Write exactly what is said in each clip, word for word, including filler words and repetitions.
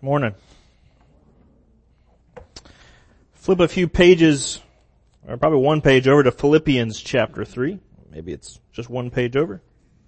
Morning. Flip a few pages, or probably one page over to Philippians chapter three. Maybe it's just one page over.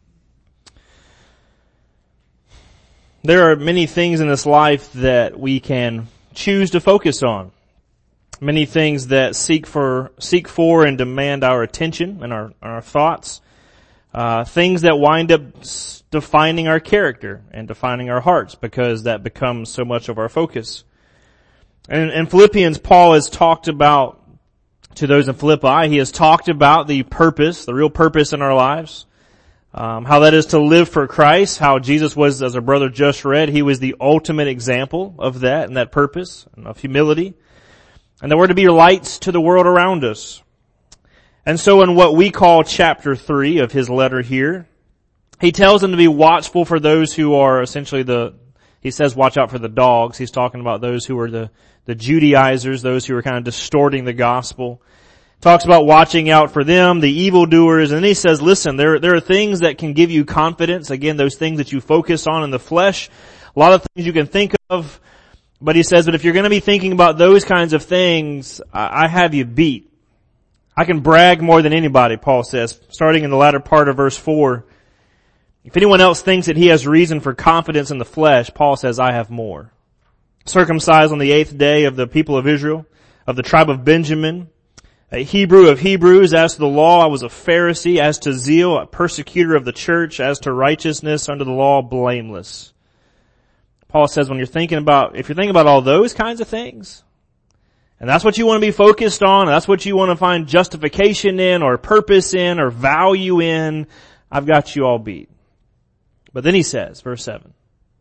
There are many things in this life that we can choose to focus on. Many things that seek for, seek for and demand our attention and our, our thoughts. Uh, things that wind up defining our character and defining our hearts because that becomes so much of our focus. And in Philippians, Paul has talked about, to those in Philippi, he has talked about the purpose, the real purpose in our lives. Um, how that is to live for Christ, how Jesus was, as our brother just read, he was the ultimate example of that and that purpose and of humility. And that we're to be lights to the world around us. And so in what we call chapter three of his letter here, he tells them to be watchful for those who are essentially the, he says watch out for the dogs. He's talking about those who are the, the Judaizers, those who are kind of distorting the gospel. Talks about watching out for them, the evildoers, and then he says, listen, there, there are things that can give you confidence. Again, those things that you focus on in the flesh. A lot of things you can think of. But he says, but if you're going to be thinking about those kinds of things, I, I have you beat. I can brag more than anybody, Paul says, starting in the latter part of verse four. If anyone else thinks that he has reason for confidence in the flesh, Paul says, I have more. Circumcised on the eighth day of the people of Israel, of the tribe of Benjamin, a Hebrew of Hebrews, as to the law, I was a Pharisee, as to zeal, a persecutor of the church, as to righteousness under the law, blameless. Paul says when you're thinking about, if you're thinking about all those kinds of things, and that's what you want to be focused on, and that's what you want to find justification in, or purpose in, or value in, I've got you all beat. But then he says, verse seven,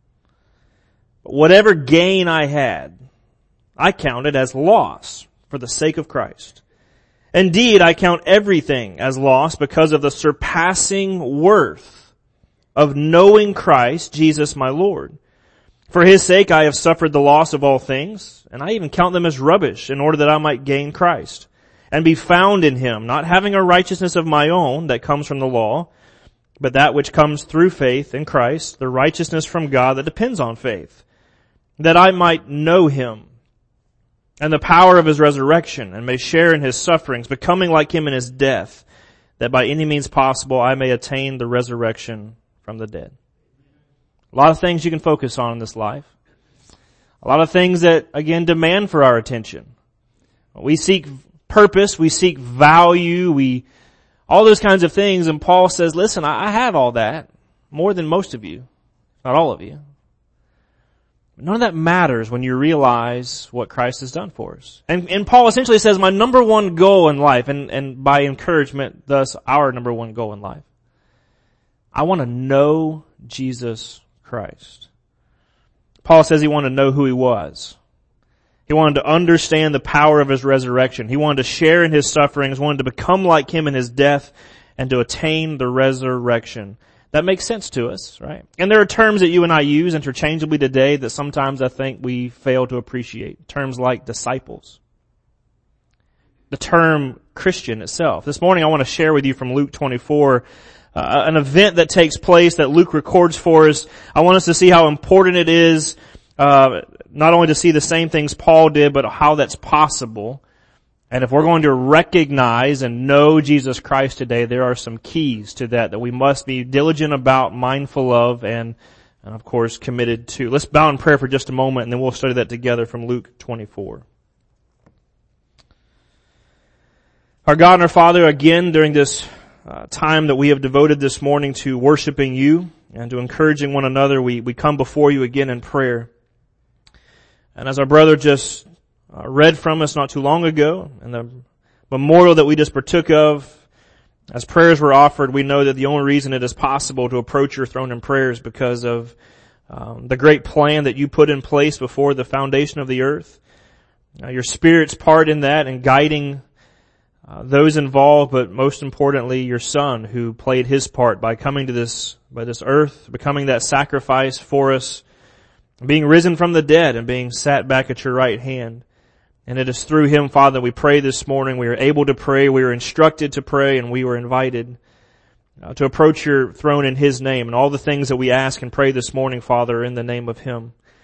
whatever gain I had, I counted as loss for the sake of Christ. Indeed, I count everything as loss because of the surpassing worth of knowing Christ, Jesus my Lord. For his sake I have suffered the loss of all things, and I even count them as rubbish in order that I might gain Christ and be found in him, not having a righteousness of my own that comes from the law, but that which comes through faith in Christ, the righteousness from God that depends on faith, that I might know him and the power of his resurrection and may share in his sufferings, becoming like him in his death, that by any means possible I may attain the resurrection from the dead. A lot of things you can focus on in this life. A lot of things that, again, demand for our attention. We seek purpose, we seek value, we, all those kinds of things, and Paul says, listen, I have all that, more than most of you, not all of you. None of that matters when you realize what Christ has done for us. And, and Paul essentially says, my number one goal in life, and, and by encouragement, thus our number one goal in life, I want to know Jesus Christ. Paul says he wanted to know who he was. He wanted to understand the power of his resurrection. He wanted to share in his sufferings, wanted to become like him in his death, and to attain the resurrection. That makes sense to us, right? And there are terms that you and I use interchangeably today that sometimes I think we fail to appreciate. Terms like disciples. The term Christian itself. This morning I want to share with you from Luke twenty-four Uh, an event that takes place that Luke records for us. I want us to see how important it is, uh, not only to see the same things Paul did, but how that's possible. And if we're going to recognize and know Jesus Christ today, there are some keys to that that we must be diligent about, mindful of, and, and of course committed to. Let's bow in prayer for just a moment and then we'll study that together from Luke twenty-four. Our God and our Father, again, during this Uh, time that we have devoted this morning to worshiping you and to encouraging one another, we, we come before you again in prayer. And as our brother just uh, read from us not too long ago, and the memorial that we just partook of, as prayers were offered, we know that the only reason it is possible to approach your throne in prayer is because of um, the great plan that you put in place before the foundation of the earth. Uh, your Spirit's part in that and guiding Uh, those involved, but most importantly, your Son, who played his part by coming to this, by this earth, becoming that sacrifice for us, being risen from the dead and being sat back at your right hand. And it is through him, Father, we pray this morning. We are able to pray. We are instructed to pray, and we were invited uh, to approach your throne in his name. And all the things that we ask and pray this morning, Father, in the name of him.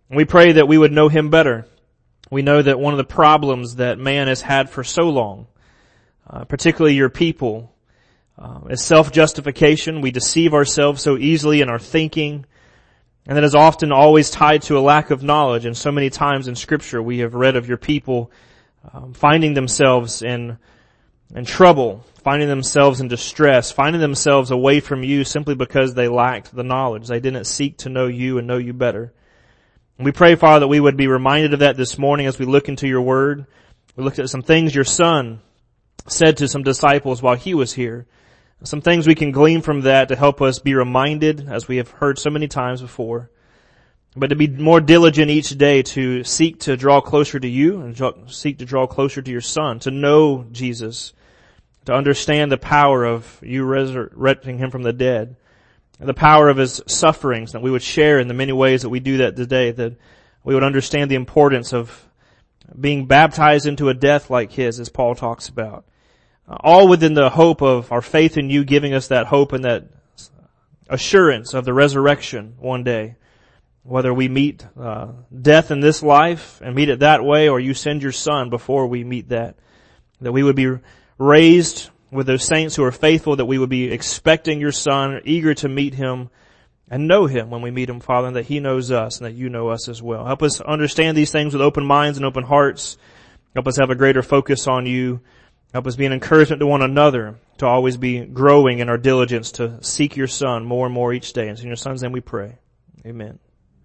And we pray that we would know Him better. We know that one of the problems that man has had for so long, uh, particularly your people, uh, is self-justification. We deceive ourselves so easily in our thinking, and that is often always tied to a lack of knowledge. And so many times in Scripture we have read of your people um, finding themselves in in trouble, finding themselves in distress, finding themselves away from you simply because they lacked the knowledge. They didn't seek to know you and know you better. And we pray, Father, that we would be reminded of that this morning as we look into your word. We looked at some things your Son said to some disciples while he was here. Some things we can glean from that to help us be reminded, as we have heard so many times before, but to be more diligent each day to seek to draw closer to you and seek to draw closer to your Son, to know Jesus, to understand the power of you resurrecting Him from the dead, and the power of His sufferings, that we would share in the many ways that we do that today, that we would understand the importance of being baptized into a death like His, as Paul talks about. Uh, all within the hope of our faith in you giving us that hope and that assurance of the resurrection one day. Whether we meet uh, death in this life and meet it that way, or you send your Son before we meet that. That we would be raised with those saints who are faithful, that we would be expecting your Son, eager to meet Him and know Him when we meet Him, Father, and that He knows us and that you know us as well. Help us understand these things with open minds and open hearts. Help us have a greater focus on you. Help us be an encouragement to one another, to always be growing in our diligence to seek your Son more and more each day. And in your Son's name we pray. Amen.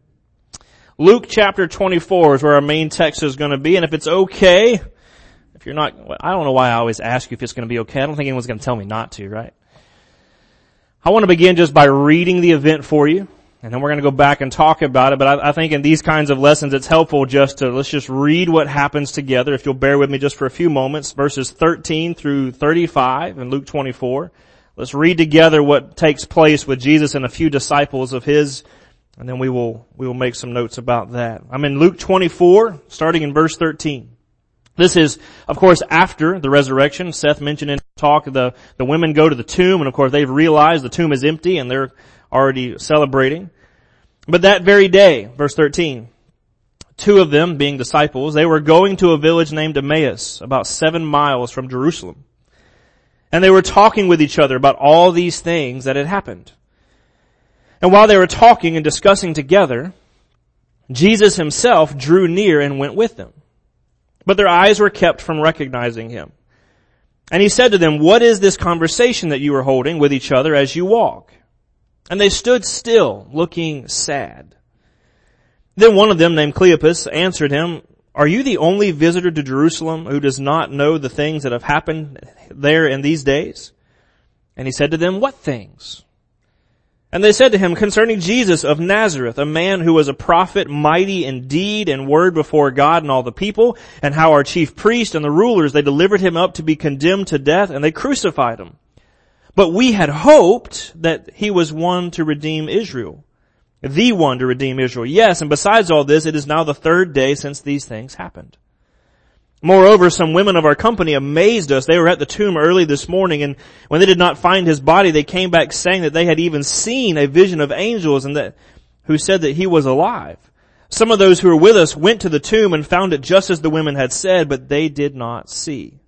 Luke chapter twenty-four is where our main text is going to be, and if it's okay, if you're not, I don't know why I always ask you if it's going to be okay. I don't think anyone's going to tell me not to, right? I want to begin just by reading the event for you, and then we're going to go back and talk about it, but I, I think in these kinds of lessons it's helpful just to, let's just read what happens together. If you'll bear with me just for a few moments, verses thirteen through thirty-five in Luke twenty-four. Let's read together what takes place with Jesus and a few disciples of His, and then we will, we will make some notes about that. I'm in Luke twenty-four, starting in verse thirteen. This is, of course, after the resurrection. Seth mentioned in talk, the, the women go to the tomb, and of course they've realized the tomb is empty, and they're already celebrating. But that very day, verse thirteen, two of them, being disciples, they were going to a village named Emmaus, about seven miles from Jerusalem. And they were talking with each other about all these things that had happened. And while they were talking and discussing together, Jesus Himself drew near and went with them. But their eyes were kept from recognizing Him. And He said to them, "What is this conversation that you are holding with each other as you walk?" And they stood still, looking sad. Then one of them, named Cleopas, answered him, "Are you the only visitor to Jerusalem who does not know the things that have happened there in these days?" And He said to them, "What things?" And they said to Him, "Concerning Jesus of Nazareth, a man who was a prophet, mighty in deed and word before God and all the people, and how our chief priest and the rulers, they delivered Him up to be condemned to death, and they crucified Him. But we had hoped that He was one to redeem Israel, the one to redeem Israel. Yes, and besides all this, it is now the third day since these things happened. Moreover, some women of our company amazed us. They were at the tomb early this morning, and when they did not find His body, they came back saying that they had even seen a vision of angels and that, who said that He was alive. Some of those who were with us went to the tomb and found it just as the women had said, but they did not see."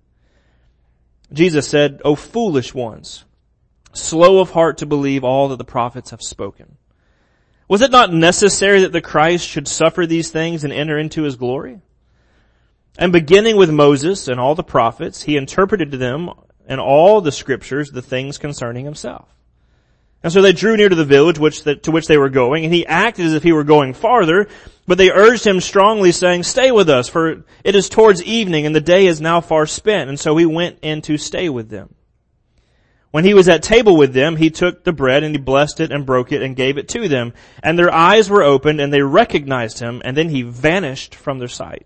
Jesus said, "O foolish ones, slow of heart to believe all that the prophets have spoken. Was it not necessary that the Christ should suffer these things and enter into His glory?" And beginning with Moses and all the prophets, He interpreted to them in all the scriptures the things concerning Himself. And so they drew near to the village which the, to which they were going, and He acted as if He were going farther, but they urged Him strongly, saying, "Stay with us, for it is towards evening, and the day is now far spent." And so He went in to stay with them. When He was at table with them, He took the bread, and He blessed it and broke it and gave it to them. And their eyes were opened, and they recognized Him, and then He vanished from their sight.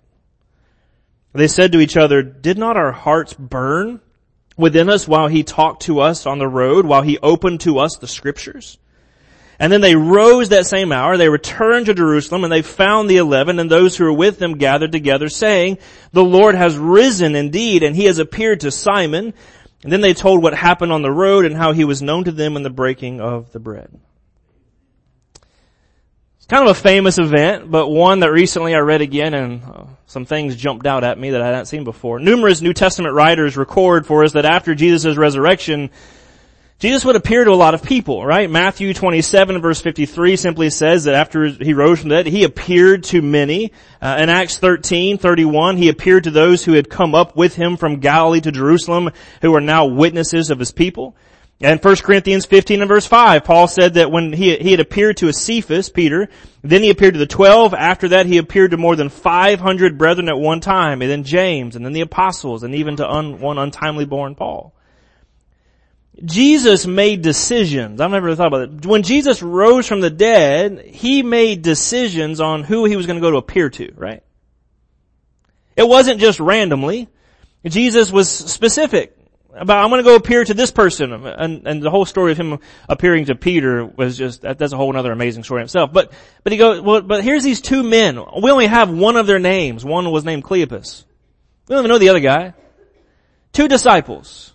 They said to each other, "Did not our hearts burn within us while He talked to us on the road, while He opened to us the scriptures?" And then they rose that same hour, they returned to Jerusalem, and they found the eleven and those who were with them gathered together, saying, "The Lord has risen indeed, and He has appeared to Simon." And then they told what happened on the road and how He was known to them in the breaking of the bread. It's kind of a famous event, but one that recently I read again and uh, some things jumped out at me that I hadn't seen before. Numerous New Testament writers record for us that after Jesus' resurrection, Jesus would appear to a lot of people, right? Matthew twenty-seven verse fifty-three simply says that after he rose from the dead, he appeared to many. Uh, in Acts thirteen thirty-one, he appeared to those who had come up with him from Galilee to Jerusalem, who are now witnesses of his people. And First Corinthians fifteen and verse five, Paul said that when he, he had appeared to Cephas, Peter, then he appeared to the twelve. After that, he appeared to more than five hundred brethren at one time, and then James, and then the apostles, and even to un, one untimely born Paul. Jesus made decisions. I've never thought about it. When Jesus rose from the dead, he made decisions on who he was going to go to appear to, right? It wasn't just randomly. Jesus was specific about, I'm going to go appear to this person. And, and the whole story of him appearing to Peter was just, that, that's a whole other amazing story in itself. But, but he goes, well, but here's these two men. We only have one of their names. One was named Cleopas. We don't even know the other guy. Two disciples.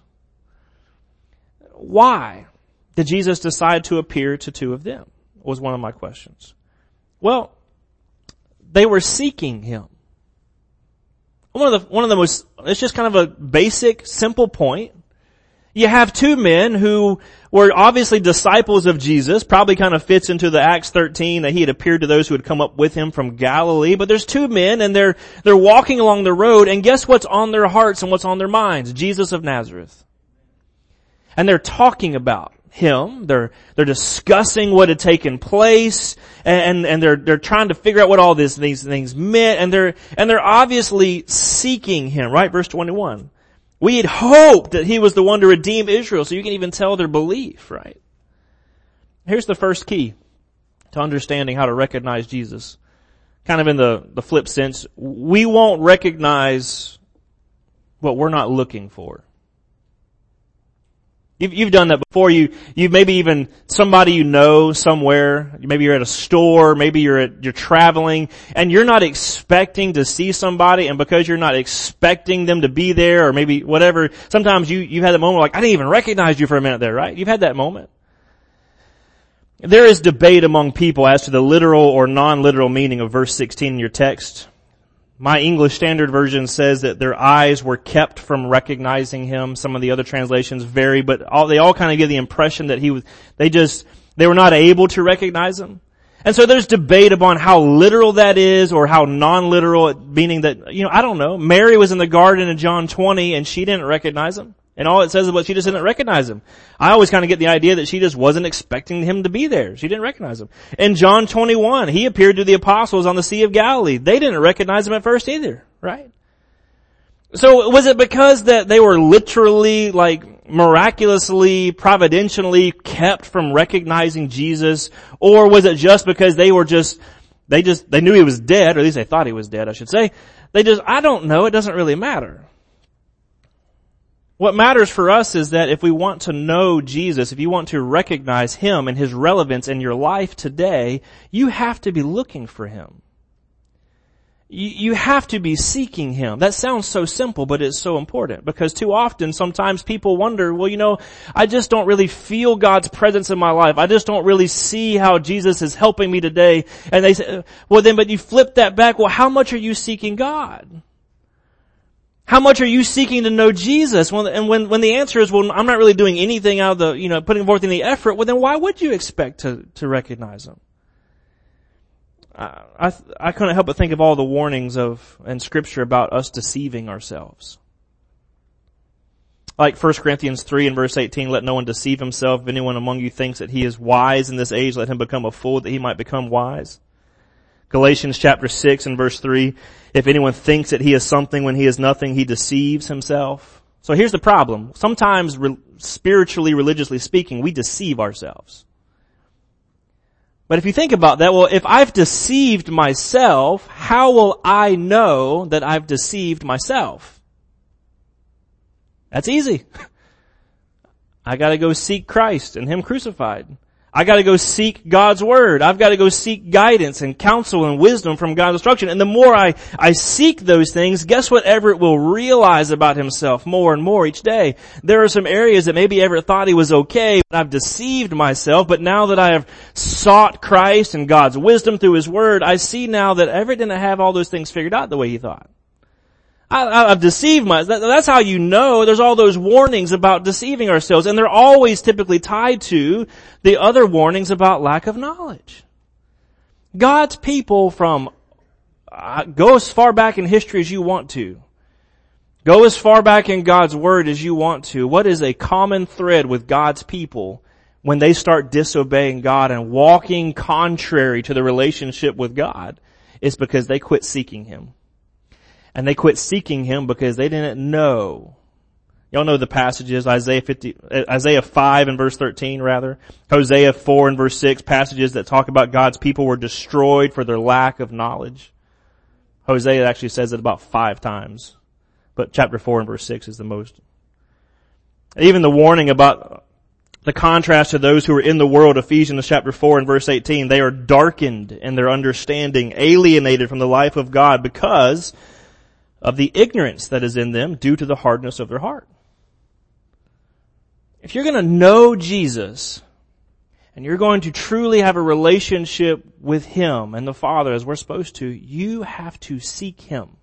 Why did Jesus decide to appear to two of them? Was one of my questions. Well, they were seeking him. One of the, one of the most, it's just kind of a basic, simple point. You have two men who were obviously disciples of Jesus, probably kind of fits into the Acts thirteen that he had appeared to those who had come up with him from Galilee, but there's two men and they're, they're walking along the road, and guess what's on their hearts and what's on their minds? Jesus of Nazareth. And they're talking about him. They're, they're discussing what had taken place, and, and they're, they're trying to figure out what all this, these things meant, and they're, and they're obviously seeking him, right? Verse twenty-one. We had hoped that he was the one to redeem Israel, so you can even tell their belief, right? Here's the first key to understanding how to recognize Jesus. Kind of in the, the flip sense, we won't recognize what we're not looking for. You've, you've done that before. You, you maybe even somebody you know somewhere. Maybe you're at a store. Maybe you're at, you're traveling, and you're not expecting to see somebody. And because you're not expecting them to be there, or maybe whatever, sometimes you you had a moment like, I didn't even recognize you for a minute there, right? You've had that moment. There is debate among people as to the literal or non-literal meaning of verse sixteen in your text. My English Standard Version says that their eyes were kept from recognizing him. Some of the other translations vary, but all, they all kind of give the impression that he was, they just, they were not able to recognize him. And so there's debate upon how literal that is or how non-literal, meaning that, you know, I don't know. Mary was in the garden in John twenty and she didn't recognize him. And all it says is what she just didn't recognize him. I always kind of get the idea that she just wasn't expecting him to be there. She didn't recognize him. In John twenty-one, he appeared to the apostles on the Sea of Galilee. They didn't recognize him at first either, right? So was it because that they were literally, like, miraculously, providentially kept from recognizing Jesus? Or was it just because they were just, they just, they knew he was dead, or at least they thought he was dead, I should say. They just, I don't know, it doesn't really matter. What matters for us is that if we want to know Jesus, if you want to recognize him and his relevance in your life today, you have to be looking for him. You, you have to be seeking him. That sounds so simple, but it's so important, because too often sometimes people wonder, well, you know, I just don't really feel God's presence in my life. I just don't really see how Jesus is helping me today. And they say, well then, but you flip that back. Well, how much are you seeking God? How much are you seeking to know Jesus? Well, and when, when the answer is, well, I'm not really doing anything out of the, you know, putting forth any effort, well then why would you expect to, to recognize him? I, I, I couldn't help but think of all the warnings of, in scripture about us deceiving ourselves. Like First Corinthians three and verse eighteen, let no one deceive himself. If anyone among you thinks that he is wise in this age, let him become a fool that he might become wise. Galatians chapter six and verse three, if anyone thinks that he is something when he is nothing, he deceives himself. So here's the problem. Sometimes, re- spiritually, religiously speaking, we deceive ourselves. But if you think about that, well, if I've deceived myself, how will I know that I've deceived myself? That's easy. I gotta go seek Christ and him crucified. I gotta go seek God's Word. I've gotta go seek guidance and counsel and wisdom from God's instruction. And the more I, I seek those things, guess what Everett will realize about himself more and more each day? There are some areas that maybe Everett thought he was okay, but I've deceived myself. But now that I have sought Christ and God's wisdom through His Word, I see now that Everett didn't have all those things figured out the way he thought. I, I've deceived myself. That's how you know. There's all those warnings about deceiving ourselves, and they're always typically tied to the other warnings about lack of knowledge. God's people from, uh, go as far back in history as you want to. Go as far back in God's Word as you want to. What is a common thread with God's people when they start disobeying God and walking contrary to the relationship with God? It's because they quit seeking Him. And they quit seeking Him because they didn't know. Y'all know the passages, Isaiah fifty, Isaiah five and verse thirteen rather, Hosea four and verse six, passages that talk about God's people were destroyed for their lack of knowledge. Hosea actually says it about five times, but chapter four and verse six is the most. Even the warning about the contrast to those who are in the world, Ephesians chapter four and verse eighteen, they are darkened in their understanding, alienated from the life of God because of the ignorance that is in them due to the hardness of their heart. If you're going to know Jesus, and you're going to truly have a relationship with Him and the Father as we're supposed to, you have to seek Him.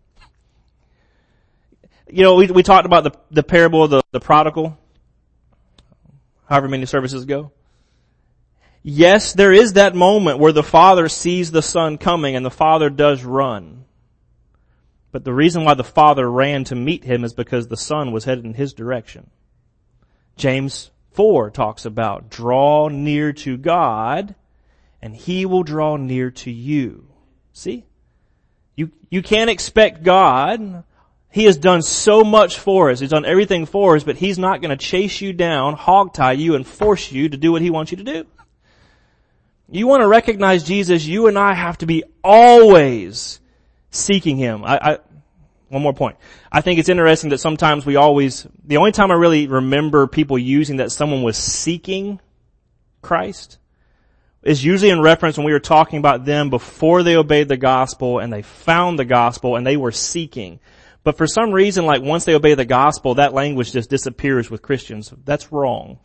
You know, we, we talked about the, the parable of the, the prodigal, however many services ago. Yes, there is that moment where the father sees the son coming and the father does run. But the reason why the father ran to meet him is because the son was headed in his direction. James four talks about draw near to God and He will draw near to you. See? You, you can't expect God. He has done so much for us. He's done everything for us, but He's not going to chase you down, hogtie you, and force you to do what He wants you to do. You want to recognize Jesus, you and I have to be always seeking Him. I, I, one more point. I think it's interesting that sometimes we always, the only time I really remember people using that someone was seeking Christ is usually in reference when we were talking about them before they obeyed the gospel and they found the gospel and they were seeking. But for some reason, like once they obey the gospel, that language just disappears with Christians. That's wrong.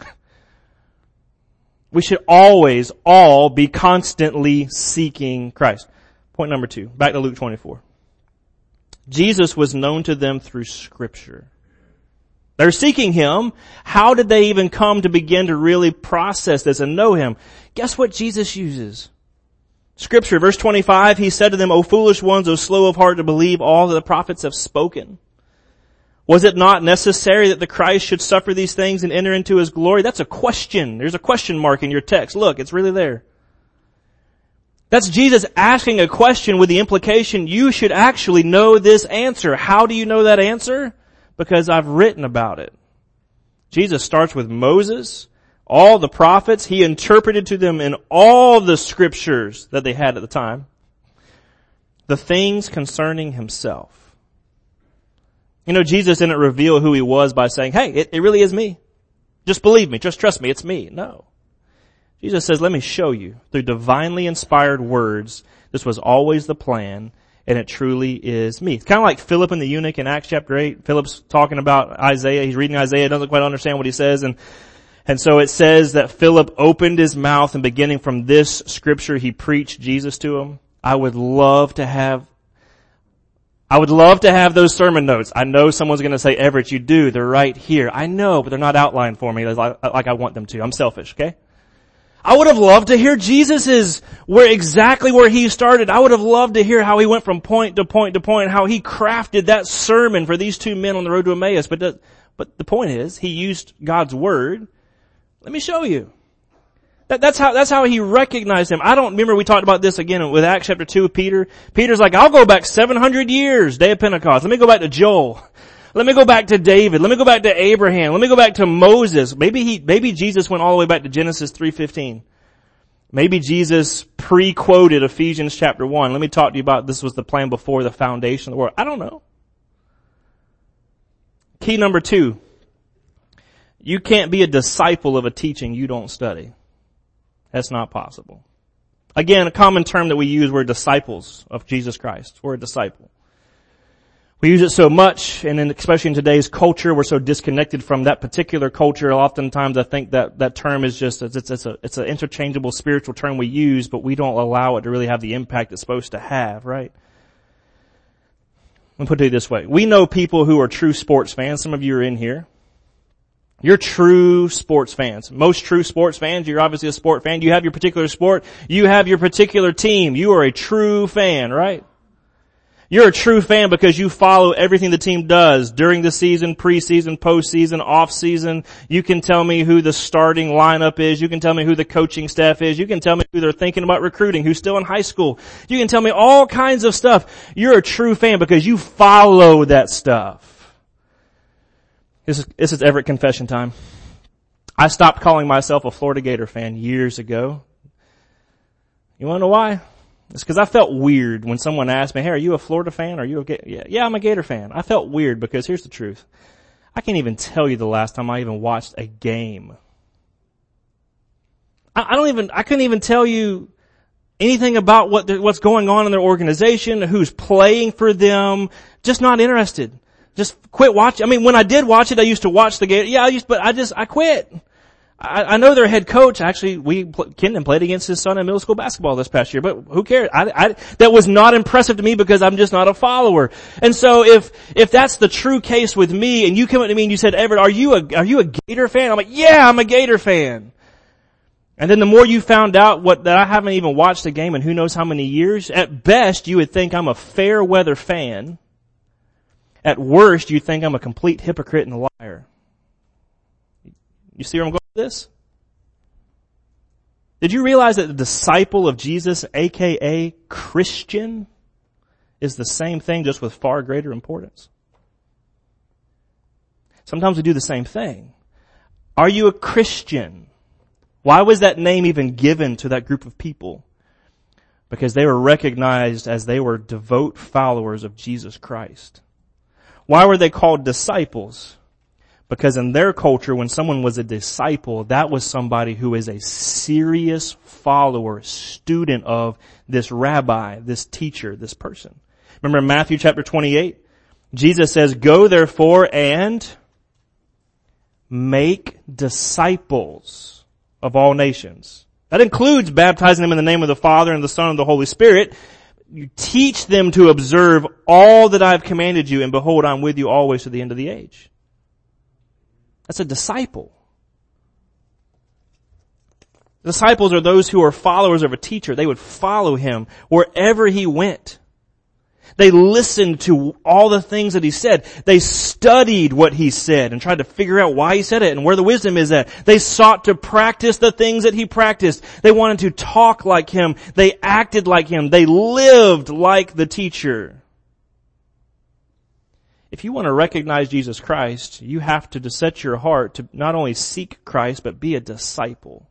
We should always, all be constantly seeking Christ. Point number two, back to Luke twenty-four. Jesus was known to them through Scripture. They're seeking Him. How did they even come to begin to really process this and know Him? Guess what Jesus uses? Scripture, verse twenty-five, He said to them, O foolish ones, O slow of heart to believe all that the prophets have spoken. Was it not necessary that the Christ should suffer these things and enter into His glory? That's a question. There's a question mark in your text. Look, it's really there. That's Jesus asking a question with the implication you should actually know this answer. How do you know that answer? Because I've written about it. Jesus starts with Moses, all the prophets. He interpreted to them in all the scriptures that they had at the time the things concerning Himself. You know, Jesus didn't reveal who He was by saying, hey, it, it really is me. Just believe me. Just trust me. It's me. No. Jesus says, let me show you through divinely inspired words. This was always the plan, and it truly is me. It's kind of like Philip and the eunuch in Acts chapter eight. Philip's talking about Isaiah. He's reading Isaiah, doesn't quite understand what he says, and and so it says that Philip opened his mouth, and beginning from this scripture, he preached Jesus to him. I would love to have I would love to have those sermon notes. I know someone's going to say, Everett, you do. They're right here. I know, but they're not outlined for me like, like I want them to. I'm selfish, okay? I would have loved to hear Jesus's, where exactly where He started. I would have loved to hear how He went from point to point to point, how He crafted that sermon for these two men on the road to Emmaus. But the, but the point is, He used God's Word. Let me show you. That, that's how, that's how He recognized Him. I don't remember we talked about this again with Acts chapter two with Peter. Peter's like, I'll go back seven hundred years, day of Pentecost. Let me go back to Joel. Let me go back to David. Let me go back to Abraham. Let me go back to Moses. Maybe he, maybe Jesus went all the way back to Genesis three fifteen. Maybe Jesus pre-quoted Ephesians chapter one. Let me talk to you about this was the plan before the foundation of the world. I don't know. Key number two. You can't be a disciple of a teaching you don't study. That's not possible. Again, a common term that we use, we're disciples of Jesus Christ. We're a disciple. We use it so much, and in, especially in today's culture, we're so disconnected from that particular culture. Oftentimes I think that that term is just, it's, it's a, it's an interchangeable spiritual term we use, but we don't allow it to really have the impact it's supposed to have, right? Let me put it this way. We know people who are true sports fans. Some of you are in here. You're true sports fans. Most true sports fans, you're obviously a sport fan. You have your particular sport. You have your particular team. You are a true fan, right? You're a true fan because you follow everything the team does during the season, preseason, postseason, off-season. You can tell me who the starting lineup is. You can tell me who the coaching staff is. You can tell me who they're thinking about recruiting, who's still in high school. You can tell me all kinds of stuff. You're a true fan because you follow that stuff. This is, this is Everett confession time. I stopped calling myself a Florida Gator fan years ago. You want to know why? It's because I felt weird when someone asked me, hey, are you a Florida fan? Are you a Gator? Yeah, yeah, I'm a Gator fan. I felt weird because here's the truth. I can't even tell you the last time I even watched a game. I, I don't even, I couldn't even tell you anything about what what's going on in their organization, who's playing for them. Just not interested. Just quit watching. I mean, when I did watch it, I used to watch the Gator. Yeah, I used, but I just, I quit. I, I know their head coach. Actually, we, Kendon played against his son in middle school basketball this past year, but who cares? I, I, that was not impressive to me because I'm just not a follower. And so if, if that's the true case with me and you come up to me and you said, Everett, are you a, are you a Gator fan? I'm like, yeah, I'm a Gator fan. And then the more you found out what, that I haven't even watched a game in who knows how many years, at best you would think I'm a fair weather fan. At worst, you think I'm a complete hypocrite and a liar. You see where I'm going with this? Did you realize that the disciple of Jesus, aka Christian, is the same thing just with far greater importance? Sometimes we do the same thing. Are you a Christian? Why was that name even given to that group of people? Because they were recognized as they were devout followers of Jesus Christ. Why were they called disciples? Because in their culture, when someone was a disciple, that was somebody who is a serious follower, student of this rabbi, this teacher, this person. Remember in Matthew chapter twenty-eight, Jesus says, go therefore and make disciples of all nations. That includes baptizing them in the name of the Father and the Son and the Holy Spirit. You teach them to observe all that I have commanded you, and behold, I'm with you always to the end of the age. That's a disciple. Disciples are those who are followers of a teacher. They would follow him wherever he went. They listened to all the things that he said. They studied what he said and tried to figure out why he said it and where the wisdom is at. They sought to practice the things that he practiced. They wanted to talk like him. They acted like him. They lived like the teacher. If you want to recognize Jesus Christ, you have to set your heart to not only seek Christ, but be a disciple.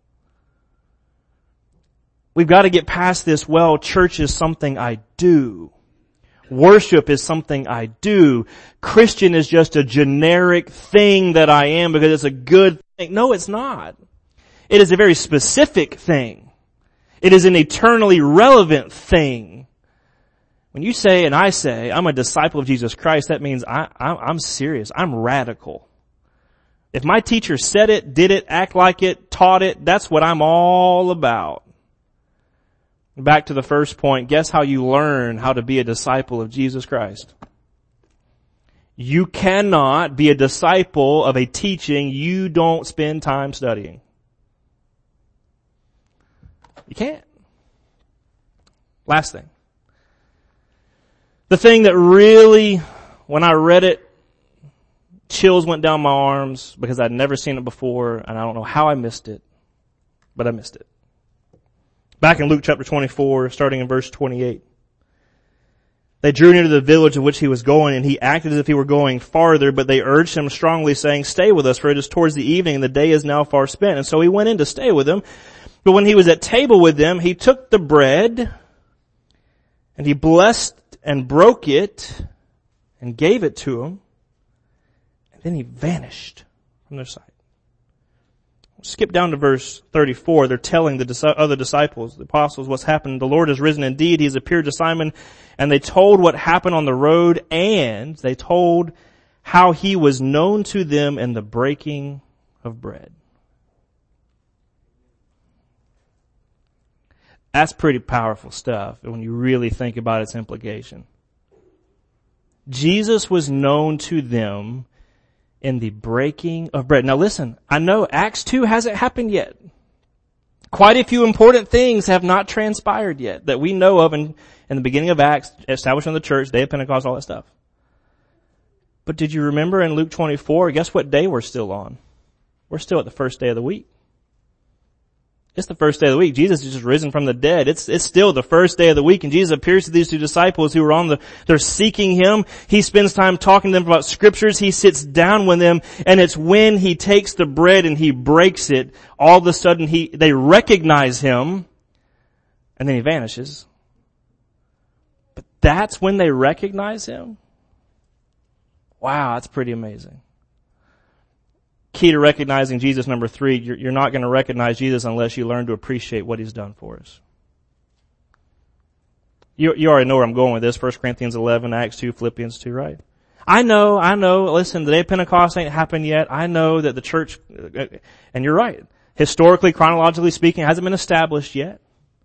We've got to get past this, well, church is something I do. Worship is something I do. Christian is just a generic thing that I am because it's a good thing. No, it's not. It is a very specific thing. It is an eternally relevant thing. When you say and I say, I'm a disciple of Jesus Christ, that means I, I, I'm serious. I'm radical. If my teacher said it, did it, act like it, taught it, that's what I'm all about. Back to the first point, guess how you learn how to be a disciple of Jesus Christ? You cannot be a disciple of a teaching you don't spend time studying. You can't. Last thing. The thing that really, when I read it, chills went down my arms because I'd never seen it before and I don't know how I missed it, but I missed it. Back in Luke chapter twenty-four, starting in verse twenty-eight. They drew near to the village of which he was going, and he acted as if he were going farther, but they urged him strongly, saying, stay with us, for it is towards the evening, and the day is now far spent. And so he went in to stay with them. But when he was at table with them, he took the bread, and he blessed and broke it, and gave it to them, and then he vanished from their sight. Skip down to verse thirty-four. They're telling the other disciples, the apostles, what's happened. The Lord has risen indeed. He has appeared to Simon. And they told what happened on the road, and they told how he was known to them in the breaking of bread. That's pretty powerful stuff when you really think about its implication. Jesus was known to them in the breaking of bread. Now listen, I know Acts two hasn't happened yet. Quite a few important things have not transpired yet that we know of in, in the beginning of Acts, establishing the church, day of Pentecost, all that stuff. But did you remember in Luke twenty-four, guess what day we're still on? We're still at the first day of the week. It's the first day of the week. Jesus is just risen from the dead. It's, it's still the first day of the week, and Jesus appears to these two disciples who are on the, they're seeking Him. He spends time talking to them about scriptures. He sits down with them, and it's when He takes the bread and He breaks it, all of a sudden he, they recognize Him, and then He vanishes. But that's when they recognize Him? Wow, that's pretty amazing. Key to recognizing Jesus, number three, you're, you're not going to recognize Jesus unless you learn to appreciate what He's done for us. You, you already know where I'm going with this. First Corinthians eleven, Acts two, Philippians two, right? I know, I know, listen, the day of Pentecost ain't happened yet. I know that the church, and you're right, historically, chronologically speaking, it hasn't been established yet.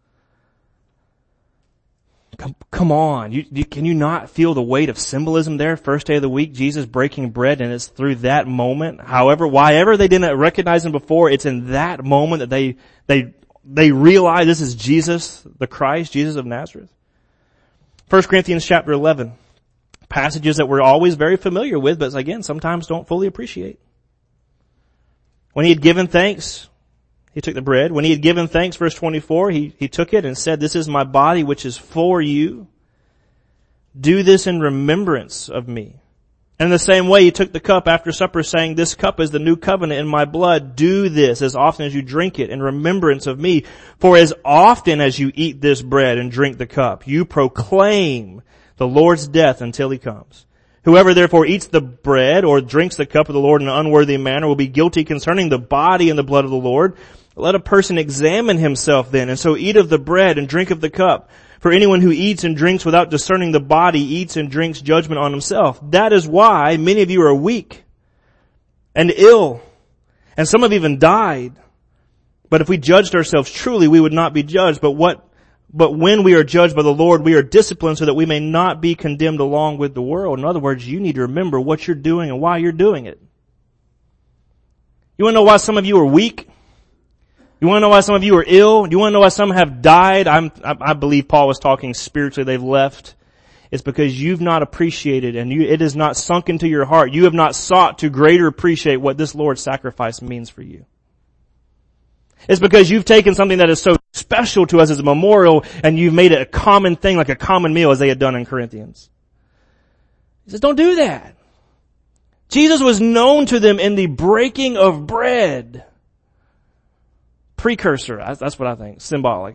Come, come on. You, you, can you not feel the weight of symbolism there? First day of the week, Jesus breaking bread, and it's through that moment. However, why ever they didn't recognize Him before, it's in that moment that they, they, they realize this is Jesus, the Christ, Jesus of Nazareth. First Corinthians chapter eleven. Passages that we're always very familiar with, but again, sometimes don't fully appreciate. When He had given thanks, He took the bread. When He had given thanks, verse twenty-four, he, he took it and said, "This is my body which is for you. Do this in remembrance of me." And in the same way, He took the cup after supper, saying, "This cup is the new covenant in my blood. Do this as often as you drink it in remembrance of me. For as often as you eat this bread and drink the cup, you proclaim the Lord's death until He comes. Whoever therefore eats the bread or drinks the cup of the Lord in an unworthy manner will be guilty concerning the body and the blood of the Lord. Let a person examine himself then, and so eat of the bread and drink of the cup. For anyone who eats and drinks without discerning the body eats and drinks judgment on himself. That is why many of you are weak and ill, and some have even died. But if we judged ourselves truly, we would not be judged. But what, but when we are judged by the Lord, we are disciplined so that we may not be condemned along with the world." In other words, you need to remember what you're doing and why you're doing it. You want to know why some of you are weak? You want to know why some of you are ill? You want to know why some have died? I'm, I, I believe Paul was talking spiritually. They've left. It's because you've not appreciated, and you, it has not sunk into your heart. You have not sought to greater appreciate what this Lord's sacrifice means for you. It's because you've taken something that is so special to us as a memorial, and you've made it a common thing, like a common meal, as they had done in Corinthians. He says, don't do that. Jesus was known to them in the breaking of bread. Precursor, that's what I think, symbolic.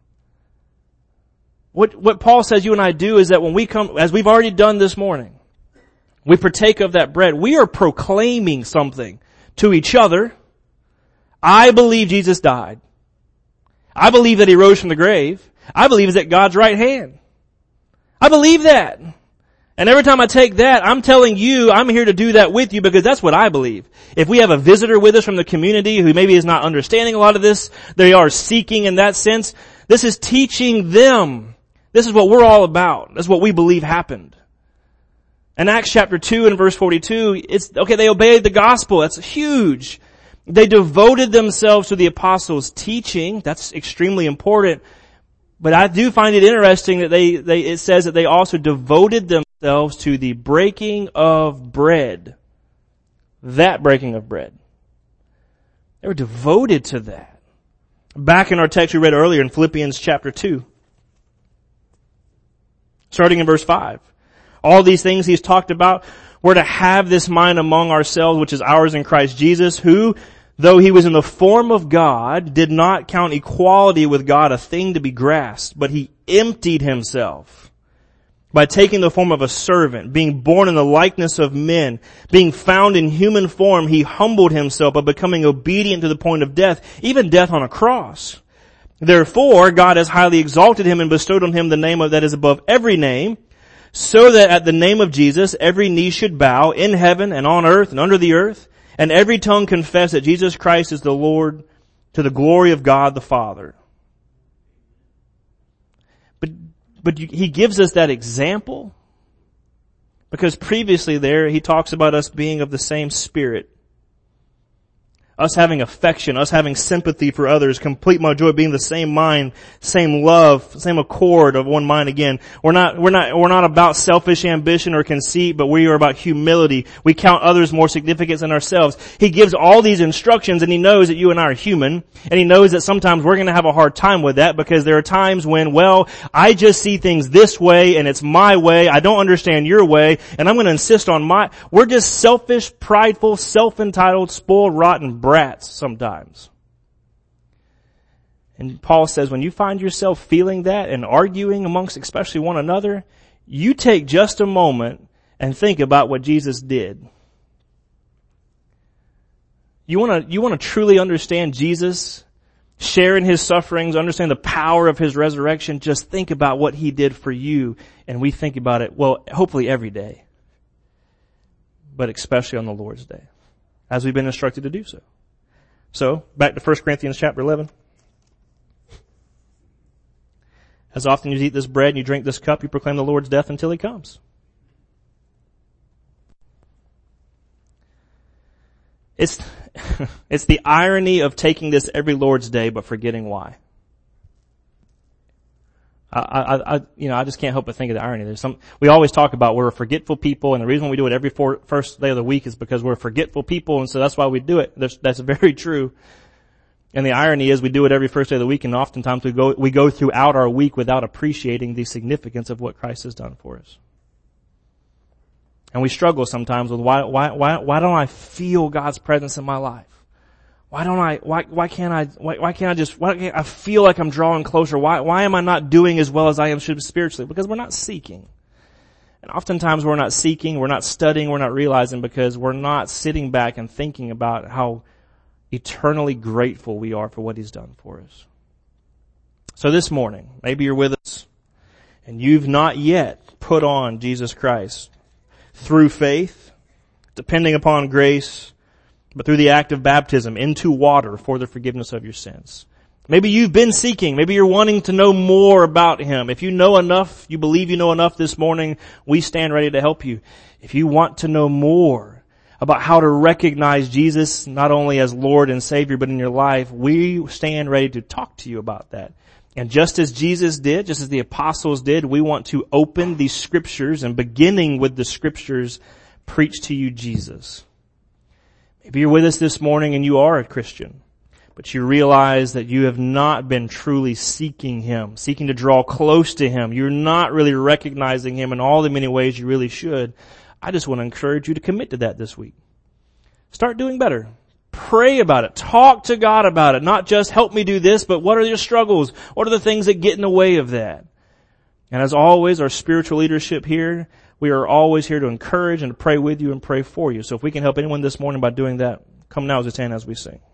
What, what Paul says you and I do is that when we come, as we've already done this morning, we partake of that bread, we are proclaiming something to each other. I believe Jesus died. I believe that He rose from the grave. I believe He's at God's right hand. I believe that. And every time I take that, I'm telling you, I'm here to do that with you because that's what I believe. If we have a visitor with us from the community who maybe is not understanding a lot of this, they are seeking in that sense, this is teaching them. This is what we're all about. That's what we believe happened. In Acts chapter two and verse forty-two, it's, okay, they obeyed the gospel. That's huge. They devoted themselves to the apostles' teaching. That's extremely important. But I do find it interesting that they, they, it says that they also devoted themselves to the breaking of bread. That breaking of bread. They were devoted to that. Back in our text we read earlier in Philippians chapter two. Starting in verse five. All these things he's talked about, we're to have this mind among ourselves, which is ours in Christ Jesus, who, though He was in the form of God, did not count equality with God a thing to be grasped, but He emptied Himself by taking the form of a servant, being born in the likeness of men, being found in human form, he humbled himself by becoming obedient to the point of death, even death on a cross. Therefore, God has highly exalted him and bestowed on him the name of, that is above every name, so that at the name of Jesus every knee should bow in heaven and on earth and under the earth, and every tongue confess that Jesus Christ is the Lord, to the glory of God the Father. But But he gives us that example because previously there he talks about us being of the same spirit. Us having affection, us having sympathy for others, complete my joy, being the same mind, same love, same accord of one mind again. We're not, we're not, we're not about selfish ambition or conceit, but we are about humility. We count others more significant than ourselves. He gives all these instructions and he knows that you and I are human, and he knows that sometimes we're going to have a hard time with that because there are times when, well, I just see things this way and it's my way. I don't understand your way and I'm going to insist on my, we're just selfish, prideful, self-entitled, spoiled, rotten brats sometimes. And Paul says when you find yourself feeling that and arguing amongst especially one another, you take just a moment and think about what Jesus did. You want to, you want to truly understand Jesus, share in his sufferings, understand the power of his resurrection, just think about what he did for you. And we think about it, well, hopefully every day, but especially on the Lord's day, as we've been instructed to do so. So, back to First Corinthians chapter eleven. As often as you eat this bread and you drink this cup, you proclaim the Lord's death until he comes. It's, it's the irony of taking this every Lord's Day but forgetting why. I, I, I, you know, I just can't help but think of the irony. There's some, we always talk about we're a forgetful people, and the reason we do it every four, first day of the week is because we're forgetful people, and so that's why we do it. That's, that's very true. And the irony is we do it every first day of the week, and oftentimes we go, we go throughout our week without appreciating the significance of what Christ has done for us. And we struggle sometimes with why, why, why, why don't I feel God's presence in my life? Why don't I, why, why can't I, why, why can't I just, why can't I feel like I'm drawing closer? Why, why am I not doing as well as I am should spiritually? Because we're not seeking. And oftentimes we're not seeking, we're not studying, we're not realizing because we're not sitting back and thinking about how eternally grateful we are for what he's done for us. So this morning, maybe you're with us and you've not yet put on Jesus Christ through faith, depending upon grace, but through the act of baptism into water for the forgiveness of your sins. Maybe you've been seeking. Maybe you're wanting to know more about him. If you know enough, you believe you know enough this morning, we stand ready to help you. If you want to know more about how to recognize Jesus not only as Lord and Savior, but in your life, we stand ready to talk to you about that. And just as Jesus did, just as the apostles did, we want to open these scriptures and beginning with the scriptures, preach to you Jesus. Maybe you're with us this morning and you are a Christian, but you realize that you have not been truly seeking him, seeking to draw close to him. You're not really recognizing him in all the many ways you really should. I just want to encourage you to commit to that this week. Start doing better. Pray about it. Talk to God about it. Not just help me do this, but what are your struggles? What are the things that get in the way of that? And as always, our spiritual leadership here, we are always here to encourage and to pray with you and pray for you. So if we can help anyone this morning by doing that, come now as we stand as we sing.